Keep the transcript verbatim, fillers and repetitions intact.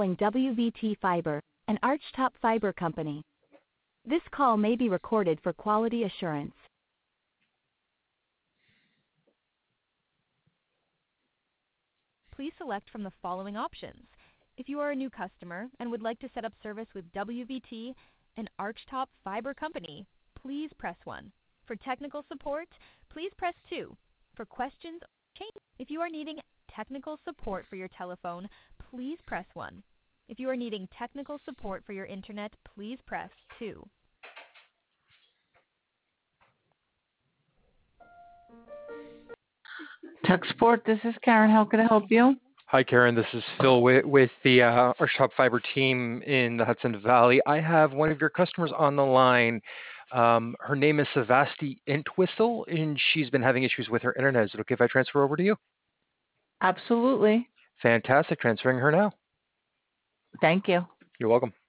W V T Fiber, an Archtop fiber company. This call may be recorded for quality assurance. Please select from the following options. If you are a new customer and would like to set up service with W V T, an Archtop fiber company, please press one. For technical support, please press two. For questions, change. If you are needing technical support for your telephone, please press one. If you are needing technical support for your internet, please press two. Tech Support, this is Karen. How can I help you? Hi, Karen. This is Phil with, with the uh, Archtop Fiber team in the Hudson Valley. I have one of your customers on the line. Um, her name is Savasti Entwistle, and she's been having issues with her internet. Is it okay if I transfer over to you? Absolutely. Fantastic. Transferring her now. Thank you. You're welcome.